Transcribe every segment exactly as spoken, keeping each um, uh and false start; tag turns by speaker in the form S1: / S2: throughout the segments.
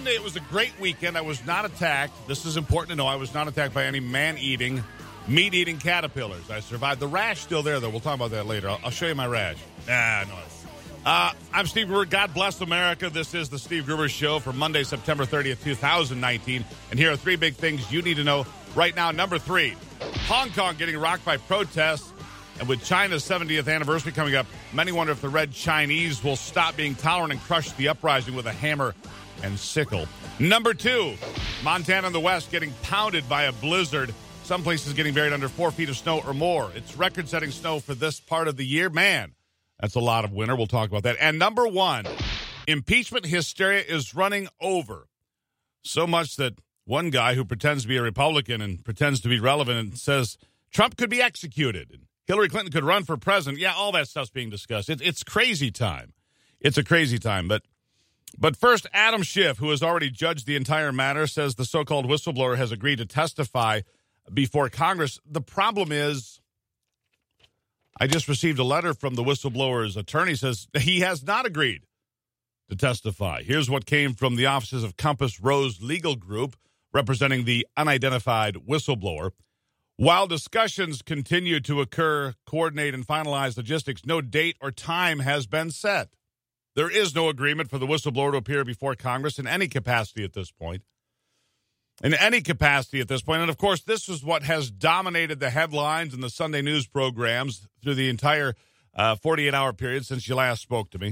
S1: Sunday, it was a great weekend. I was not attacked. This is important to know. I was not attacked by any man-eating, meat-eating caterpillars. I survived. The rash still there, though. We'll talk about that later. I'll, I'll show you my rash. Ah, no. Uh, I'm Steve Gruber. God bless America. This is the Steve Gruber Show for Monday, September thirtieth, twenty nineteen. And here are three big things you need to know right now. Number three, Hong Kong getting rocked by protests. And with China's seventieth anniversary coming up, many wonder if the Red Chinese will stop being tolerant and crush the uprising with a hammer and sickle. Number two, Montana in the West getting pounded by a blizzard. Some places getting buried under four feet of snow or more. It's record-setting snow for this part of the year. Man, that's a lot of winter. We'll talk about that. And number one, impeachment hysteria is running over. So much that one guy who pretends to be a Republican and pretends to be relevant and says Trump could be executed and Hillary Clinton could run for president. Yeah, all that stuff's being discussed. It, it's crazy time. It's a crazy time. But but first, Adam Schiff, who has already judged the entire matter, says the so-called whistleblower has agreed to testify before Congress. The problem is, I just received a letter from the whistleblower's attorney, says he has not agreed to testify. Here's what came from the offices of Compass Rose Legal Group, representing the unidentified whistleblower. While discussions continue to occur, coordinate, and finalize logistics, no date or time has been set. There is no agreement for the whistleblower to appear before Congress in any capacity at this point. In any capacity at this point. And, of course, this is what has dominated the headlines and the Sunday news programs through the entire uh, forty-eight hour period since you last spoke to me.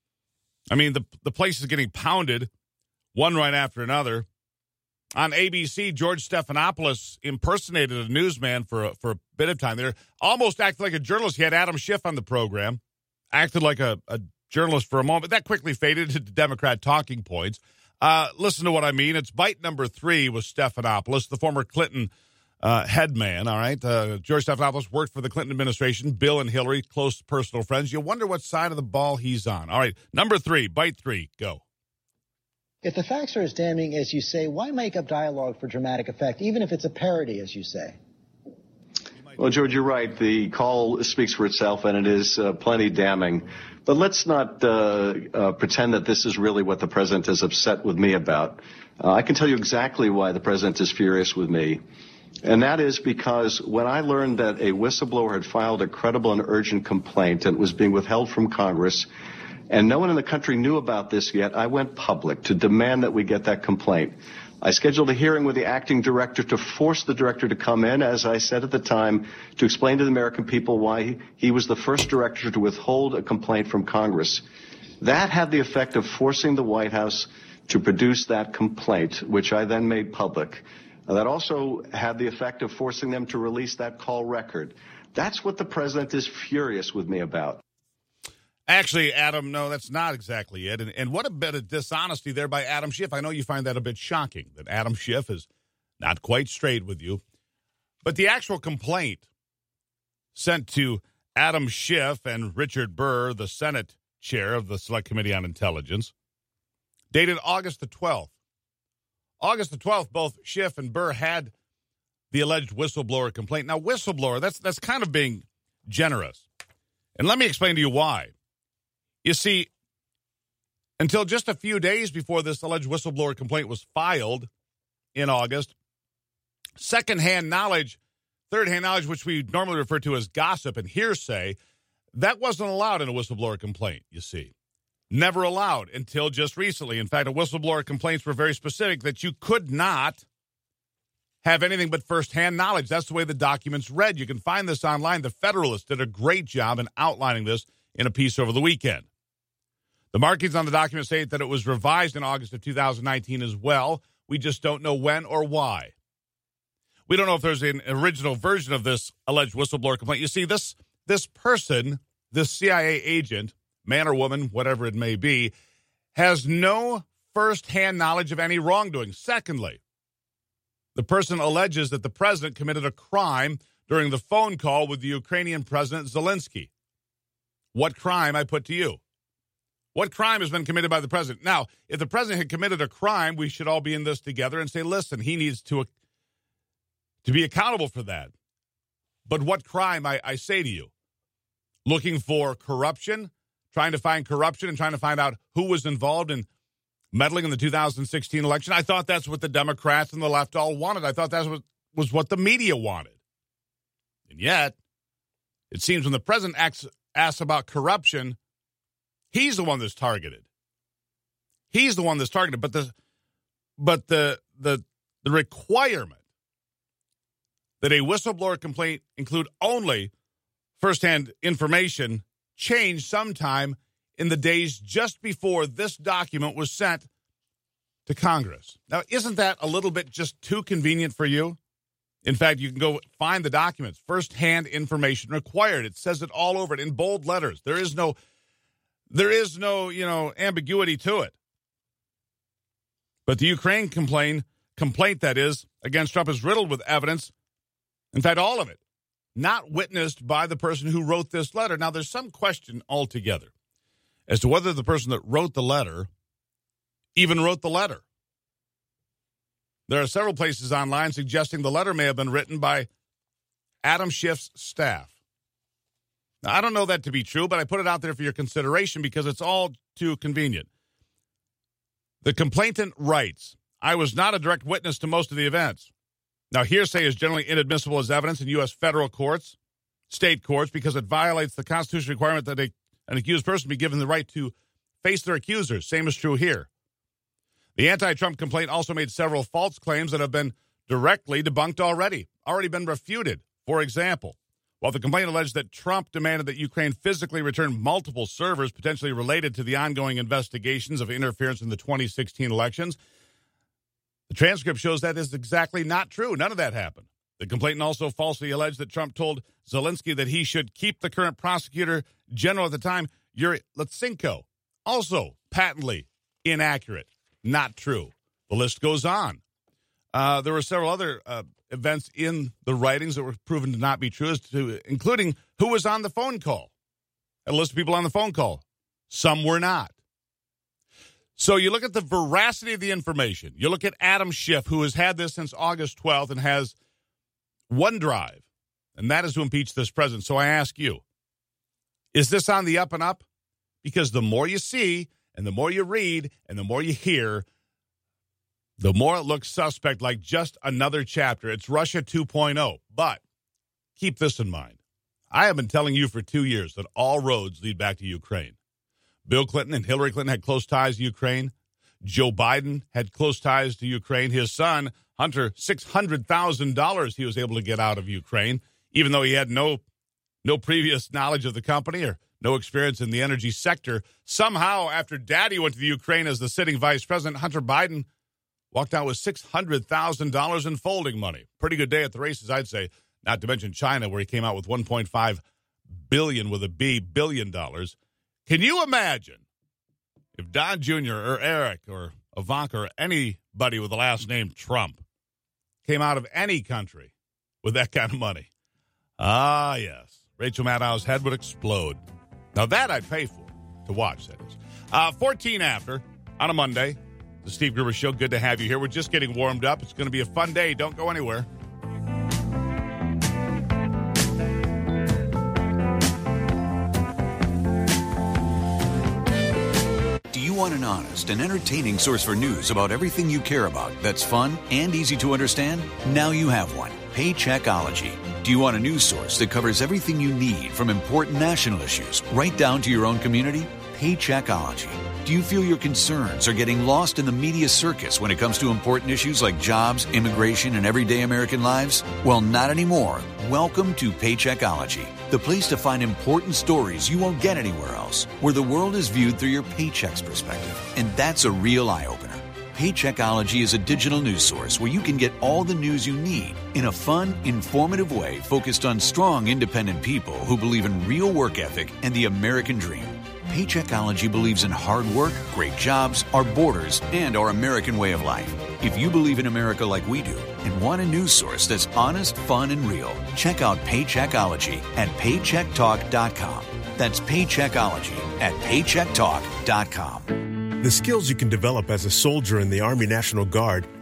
S1: I mean, the, the place is getting pounded, one right after another. On A B C, George Stephanopoulos impersonated a newsman for a, for a bit of time there. Almost acted like a journalist. He had Adam Schiff on the program. Acted like a, a journalist for a moment. That quickly faded into Democrat talking points. Uh, listen to what I mean. It's bite number three with Stephanopoulos, the former Clinton uh, head man, all right? Uh, George Stephanopoulos worked for the Clinton administration. Bill and Hillary, close personal friends. You wonder what side of the ball he's on. All right, number three, bite three, go.
S2: If the facts are as damning as you say, why make up dialogue for dramatic effect, even if it's a parody, as you say?
S3: Well, George, you're right. The call speaks for itself, and it is uh, plenty damning. But let's not uh, uh, pretend that this is really what the president is upset with me about. Uh, I can tell you exactly why the president is furious with me. And that is because when I learned that a whistleblower had filed a credible and urgent complaint and was being withheld from Congress, and no one in the country knew about this yet, I went public to demand that we get that complaint. I scheduled a hearing with the acting director to force the director to come in, as I said at the time, to explain to the American people why he was the first director to withhold a complaint from Congress. That had the effect of forcing the White House to produce that complaint, which I then made public. That also had the effect of forcing them to release that call record. That's what the president is furious with me about.
S1: Actually, Adam, no, that's not exactly it. And, and what a bit of dishonesty there by Adam Schiff. I know you find that a bit shocking, that Adam Schiff is not quite straight with you. But the actual complaint sent to Adam Schiff and Richard Burr, the Senate chair of the Select Committee on Intelligence, dated August the twelfth. August the twelfth, both Schiff and Burr had the alleged whistleblower complaint. Now, whistleblower, that's that's kind of being generous. And let me explain to you why. You see, until just a few days before this alleged whistleblower complaint was filed in August, secondhand knowledge, third-hand knowledge, which we normally refer to as gossip and hearsay, that wasn't allowed in a whistleblower complaint, you see. Never allowed until just recently. In fact, a whistleblower complaints were very specific that you could not have anything but first-hand knowledge. That's the way the documents read. You can find this online. The Federalist did a great job in outlining this in a piece over the weekend. The markings on the document say that it was revised in August of two thousand nineteen as well. We just don't know when or why. We don't know if there's an original version of this alleged whistleblower complaint. You see, this this person, this C I A agent, man or woman, whatever it may be, has no first-hand knowledge of any wrongdoing. Secondly, the person alleges that the president committed a crime during the phone call with the Ukrainian President Zelensky. What crime, I put to you? What crime has been committed by the president? Now, if the president had committed a crime, we should all be in this together and say, listen, he needs to, to be accountable for that. But what crime, I, I say to you? Looking for corruption, trying to find corruption and trying to find out who was involved in meddling in the two thousand sixteen election. I thought that's what the Democrats and the left all wanted. I thought that was, was what the media wanted. And yet, it seems when the president asks, asks about corruption, he's the one that's targeted. He's the one that's targeted. But the but the the the requirement that a whistleblower complaint include only firsthand information changed sometime in the days just before this document was sent to Congress. Now, isn't that a little bit just too convenient for you? In fact, you can go find the documents. Firsthand information required. It says it all over it in bold letters. There is no, there is no, you know, ambiguity to it. But the Ukraine complaint, complaint that is, against Trump is riddled with evidence. In fact, all of it, not witnessed by the person who wrote this letter. Now, there's some question altogether as to whether the person that wrote the letter even wrote the letter. There are several places online suggesting the letter may have been written by Adam Schiff's staff. Now, I don't know that to be true, but I put it out there for your consideration because it's all too convenient. The complainant writes, I was not a direct witness to most of the events. Now, hearsay is generally inadmissible as evidence in U S federal courts, state courts, because it violates the constitutional requirement that a, an accused person be given the right to face their accusers. Same is true here. The anti-Trump complaint also made several false claims that have been directly debunked already, already been refuted. For example, while the complaint alleged that Trump demanded that Ukraine physically return multiple servers potentially related to the ongoing investigations of interference in the twenty sixteen elections, the transcript shows that is exactly not true. None of that happened. The complainant also falsely alleged that Trump told Zelensky that he should keep the current prosecutor general at the time, Yuri Lutsenko. Also patently inaccurate. Not true. The list goes on. Uh, there were several other uh, events in the writings that were proven to not be true, as to, including who was on the phone call. A list of people on the phone call. Some were not. So you look at the veracity of the information. You look at Adam Schiff, who has had this since August twelfth and has one drive, and that is to impeach this president. So I ask you, is this on the up and up? Because the more you see and the more you read and the more you hear, the more it looks suspect, like just another chapter. It's Russia two point oh. But keep this in mind. I have been telling you for two years that all roads lead back to Ukraine. Bill Clinton and Hillary Clinton had close ties to Ukraine. Joe Biden had close ties to Ukraine. His son, Hunter, six hundred thousand dollars he was able to get out of Ukraine, even though he had no, no previous knowledge of the company or no experience in the energy sector. Somehow, after Daddy went to the Ukraine as the sitting vice president, Hunter Biden walked out with six hundred thousand dollars in folding money. Pretty good day at the races, I'd say. Not to mention China, where he came out with one point five billion with a B, billion dollars. Can you imagine if Don Junior or Eric or Ivanka or anybody with the last name Trump came out of any country with that kind of money? Ah, yes. Rachel Maddow's head would explode. Now, that I'd pay for to watch, that is. Uh, fourteen after on a Monday. The Steve Gruber Show. Good to have you here. We're just getting warmed up. It's going to be a fun day. Don't go anywhere.
S4: Do you want an honest and entertaining source for news about everything you care about that's fun and easy to understand? Now you have one. Paycheckology. Do you want a news source that covers everything you need from important national issues right down to your own community? Paycheckology. Do you feel your concerns are getting lost in the media circus when it comes to important issues like jobs, immigration, and everyday American lives? Well, not anymore. Welcome to Paycheckology, the place to find important stories you won't get anywhere else, where the world is viewed through your paycheck's perspective. And that's a real eye-opener. Paycheckology is a digital news source where you can get all the news you need in a fun, informative way focused on strong, independent people who believe in real work ethic and the American dream. Paycheckology believes in hard work, great jobs, our borders, and our American way of life. If you believe in America like we do and want a news source that's honest, fun, and real, check out Paycheckology at paycheck talk dot com. That's Paycheckology at paycheck talk dot com.
S5: The skills you can develop as a soldier in the Army National Guard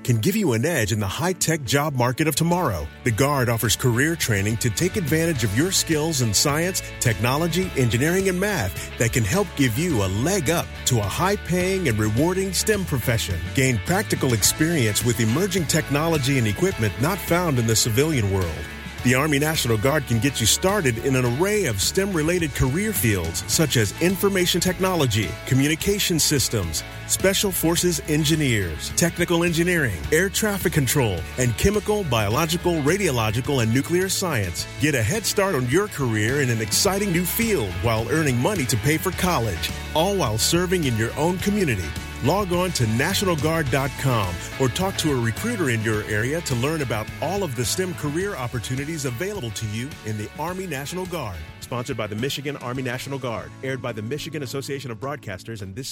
S5: can give you an edge in the high-tech job market of tomorrow. The Guard offers career training to take advantage of your skills in science, technology, engineering, and math that can help give you a leg up to a high-paying and rewarding STEM profession. Gain practical experience with emerging technology and equipment not found in the civilian world. The Army National Guard can get you started in an array of STEM-related career fields such as information technology, communication systems, special forces engineers, technical engineering, air traffic control, and chemical, biological, radiological, and nuclear science. Get a head start on your career in an exciting new field while earning money to pay for college, all while serving in your own community. Log on to National Guard dot com or talk to a recruiter in your area to learn about all of the STEM career opportunities available to you in the Army National Guard. Sponsored by the Michigan Army National Guard. Aired by the Michigan Association of Broadcasters and this